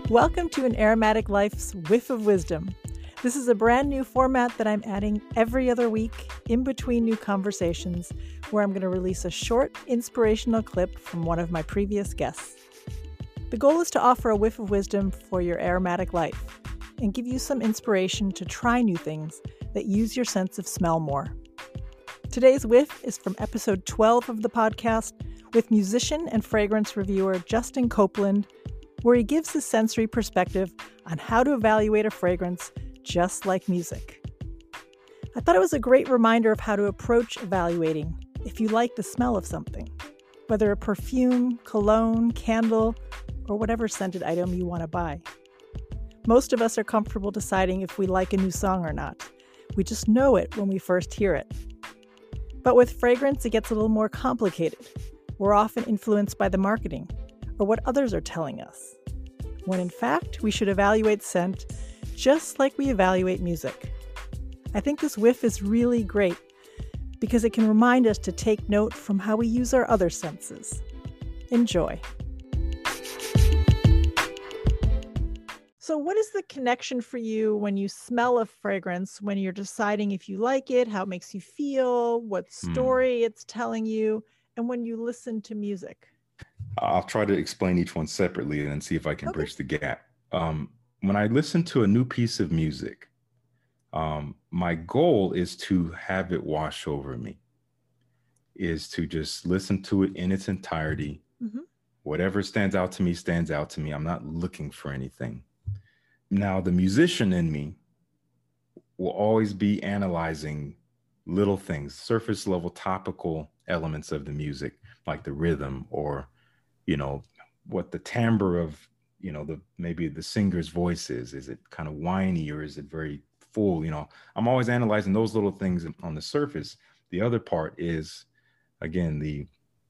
Welcome to An Aromatic Life's Whiff of Wisdom. This is a brand new format that I'm adding every other week in between new conversations, where I'm going to release a short, inspirational clip from one of my previous guests. The goal is to offer a whiff of wisdom for your aromatic life and give you some inspiration to try new things that use your sense of smell more. Today's whiff is from episode 12 of the podcast with musician and fragrance reviewer Justin Copeland, where he gives his sensory perspective on how to evaluate a fragrance just like music. I thought it was a great reminder of how to approach evaluating if you like the smell of something, whether a perfume, cologne, candle, or whatever scented item you want to buy. Most of us are comfortable deciding if we like a new song or not. We just know it when we first hear it. But with fragrance, it gets a little more complicated. We're often influenced by the marketing or what others are telling us, when in fact, we should evaluate scent just like we evaluate music. I think this whiff is really great because it can remind us to take note from how we use our other senses. Enjoy. So what is the connection for you when you smell a fragrance, when you're deciding if you like it, how it makes you feel, what story it's telling you, and when you listen to music? I'll try to explain each one separately and then see if I can bridge the gap. When I listen to a new piece of music, my goal is to have it wash over me, is to just listen to it in its entirety. Mm-hmm. Whatever stands out to me, stands out to me. I'm not looking for anything. Now, the musician in me will always be analyzing little things, surface level topical elements of the music, like the rhythm or what the timbre of, maybe the singer's voice is. Is it kind of whiny or is it very full? I'm always analyzing those little things on the surface. The other part is, again, the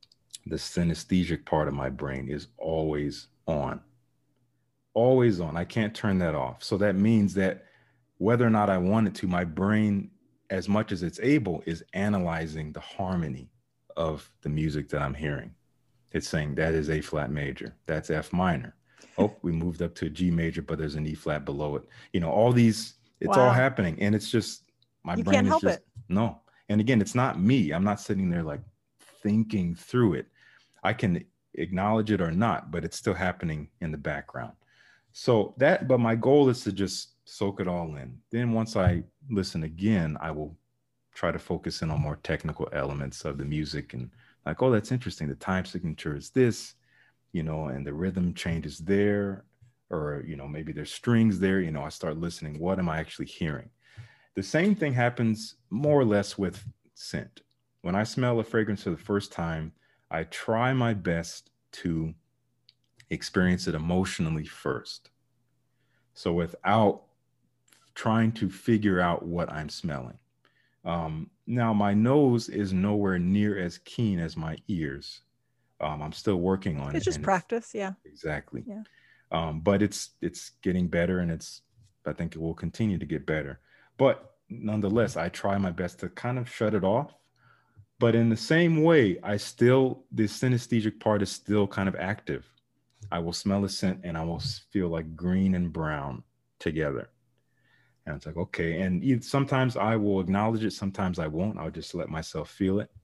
synesthetic part of my brain is always on. Always on. I can't turn that off. So that means that whether or not I want it to, my brain, as much as it's able, is analyzing the harmony of the music that I'm hearing. It's saying that is A flat major. That's F minor. Oh, we moved up to a G major, but there's an E flat below it. All these, it's all happening. And it's just, my brain can't help is just, it. No. And again, it's not me. I'm not sitting there like thinking through it. I can acknowledge it or not, but it's still happening in the background. But my goal is to just soak it all in. Then once I listen again, I will try to focus in on more technical elements of the music and like, oh, that's interesting. The time signature is this, and the rhythm changes there, or, maybe there's strings there. I start listening. What am I actually hearing? The same thing happens more or less with scent. When I smell a fragrance for the first time, I try my best to experience it emotionally first. So without trying to figure out what I'm smelling. Now, my nose is nowhere near as keen as my ears. I'm still working on it. It's just practice. Yeah, exactly. Yeah. But it's getting better, and I think it will continue to get better. But nonetheless, I try my best to kind of shut it off. But in the same way, the synesthetic part is still kind of active. I will smell a scent and I will feel like green and brown together. And it's like, okay. And sometimes I will acknowledge it. Sometimes I won't. I'll just let myself feel it.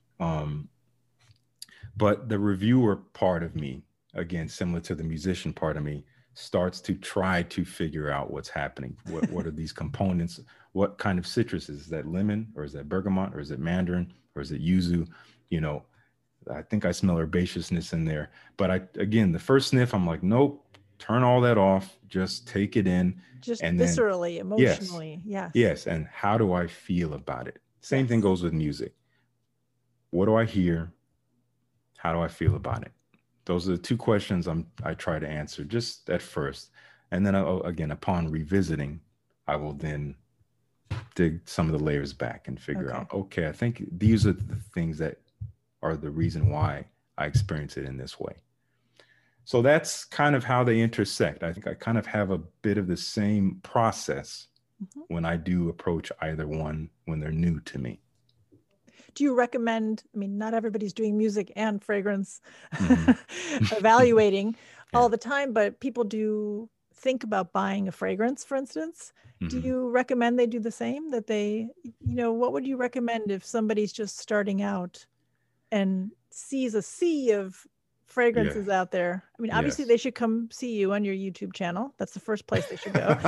But the reviewer part of me, again, similar to the musician part of me, starts to try to figure out what's happening. What are these components? What kind of citrus is that? Lemon, or is that bergamot, or is it mandarin, or is it yuzu? I think I smell herbaceousness in there. But the first sniff, I'm like, nope. Turn all that off. Just take it in. Just and viscerally, emotionally. Yes. And how do I feel about it? Same thing goes with music. What do I hear? How do I feel about it? Those are the two questions I try to answer just at first. And then again, upon revisiting, I will then dig some of the layers back and figure out, okay, I think these are the things that are the reason why I experience it in this way. So that's kind of how they intersect. I think I kind of have a bit of the same process when I do approach either one when they're new to me. Do you recommend, not everybody's doing music and fragrance evaluating. all the time, but people do think about buying a fragrance, for instance. Do you recommend they do the same? That they, what would you recommend if somebody's just starting out and sees a sea of fragrances out there? I mean, obviously they should come see you on your YouTube channel. That's the first place they should go.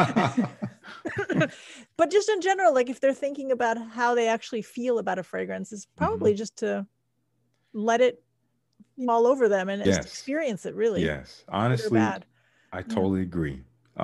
But just in general, like if they're thinking about how they actually feel about a fragrance, is probably just to let it all over them and just experience it, really. Yes. Honestly, I totally agree.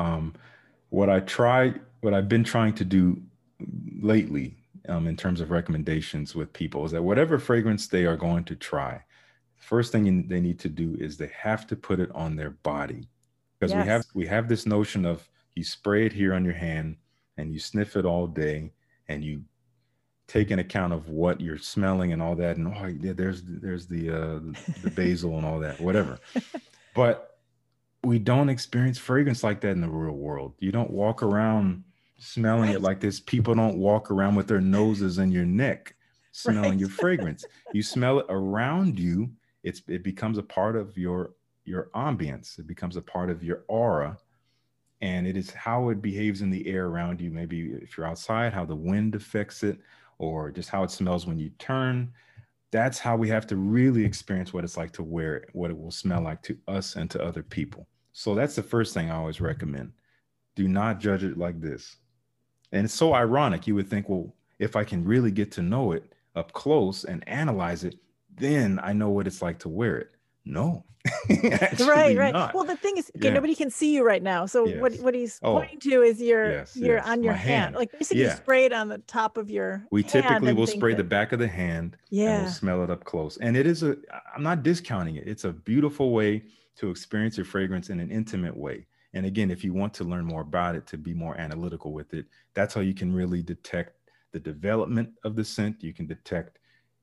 What I've been trying to do lately, in terms of recommendations with people, is that whatever fragrance they are going to try, first thing they need to do is they have to put it on their body, because we have this notion of you spray it here on your hand and you sniff it all day and you take an account of what you're smelling and all that, and there's the basil and all that, whatever. But we don't experience fragrance like that in the real world. You don't walk around smelling it like this. People don't walk around with their noses in your neck smelling your fragrance. You smell it around you. It becomes a part of your ambience. It becomes a part of your aura. And it is how it behaves in the air around you. Maybe if you're outside, how the wind affects it, or just how it smells when you turn. That's how we have to really experience what it's like to wear it, what it will smell like to us and to other people. So that's the first thing I always recommend. Do not judge it like this. And it's so ironic. You would think, well, if I can really get to know it up close and analyze it, then I know what it's like to wear it. No. Right. Not. Well, the thing is, nobody can see you right now. So what he's pointing to is you're on your hand. Like basically spray it on the top of your We hand typically will spray the back of the hand and we'll smell it up close. And it is I'm not discounting it. It's a beautiful way to experience your fragrance in an intimate way. And again, if you want to learn more about it, to be more analytical with it, that's how you can really detect the development of the scent. You can detect,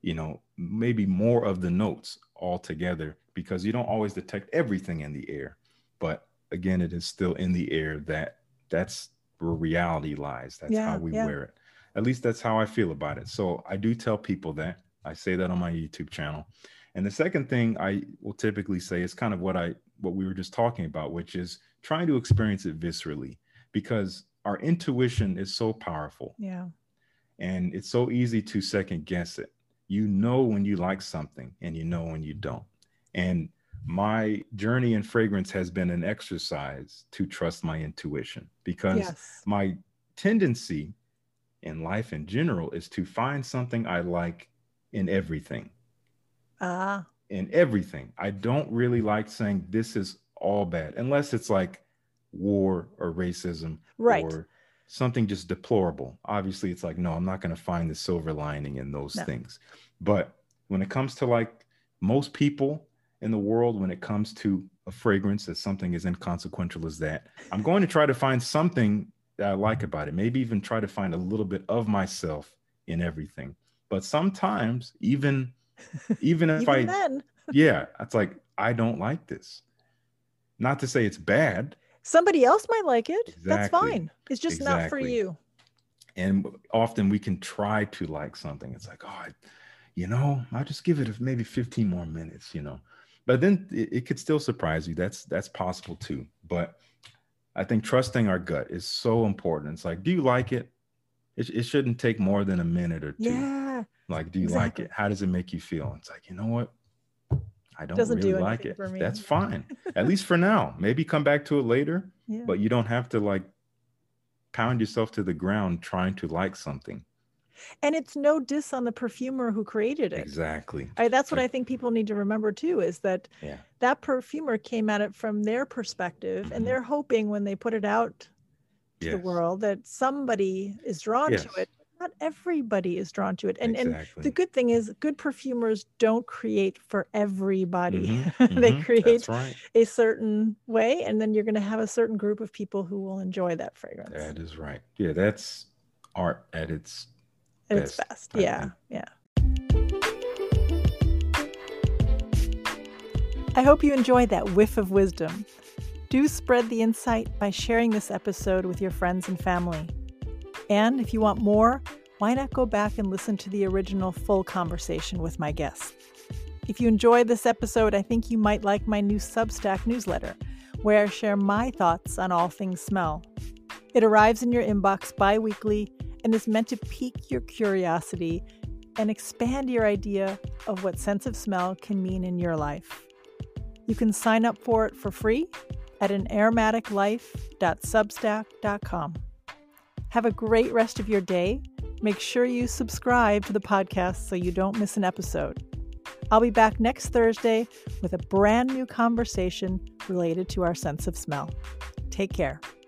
maybe more of the notes altogether, because you don't always detect everything in the air. But again, it is still in the air. That's where reality lies. That's how we wear it. At least that's how I feel about it. So I do tell people that. I say that on my YouTube channel. And the second thing I will typically say is kind of what we were just talking about, which is trying to experience it viscerally, because our intuition is so powerful. Yeah. And it's so easy to second guess it. You know when you like something and you know when you don't. And my journey in fragrance has been an exercise to trust my intuition, because my tendency in life in general is to find something I like in everything. In everything. I don't really like saying this is all bad, unless it's like war or racism or something just deplorable. Obviously, it's like, no, I'm not going to find the silver lining in those things. But when it comes to like most people in the world, when it comes to a fragrance, that's something as inconsequential as that, I'm going to try to find something that I like about it. Maybe even try to find a little bit of myself in everything. But sometimes even if it's like, I don't like this. Not to say it's bad. Somebody else might like it. Exactly. That's fine. It's just not for you. And often we can try to like something. It's like, I'll just give it maybe 15 more minutes, But then it could still surprise you. That's possible too. But I think trusting our gut is so important. It's like, do you like it? It shouldn't take more than a minute or two. Yeah. Like, do you like it? How does it make you feel? It's like, you know what? I don't really like it. That's fine. At least for now. Maybe come back to it later. Yeah. But you don't have to like pound yourself to the ground trying to like something. And it's no diss on the perfumer who created it. Exactly. That's what I think people need to remember too, is that that perfumer came at it from their perspective, and they're hoping when they put it out to the world that somebody is drawn to it. Not everybody is drawn to it. And the good thing is, good perfumers don't create for everybody. They create a certain way, and then you're going to have a certain group of people who will enjoy that fragrance. That is right. Yeah, that's art at its best. Yeah. I hope you enjoyed that whiff of wisdom. Do spread the insight by sharing this episode with your friends and family. And if you want more, why not go back and listen to the original full conversation with my guests? If you enjoyed this episode, I think you might like my new Substack newsletter, where I share my thoughts on all things smell. It arrives in your inbox bi-weekly and is meant to pique your curiosity and expand your idea of what sense of smell can mean in your life. You can sign up for it for free at anaromaticlife.substack.com. Have a great rest of your day. Make sure you subscribe to the podcast so you don't miss an episode. I'll be back next Thursday with a brand new conversation related to our sense of smell. Take care.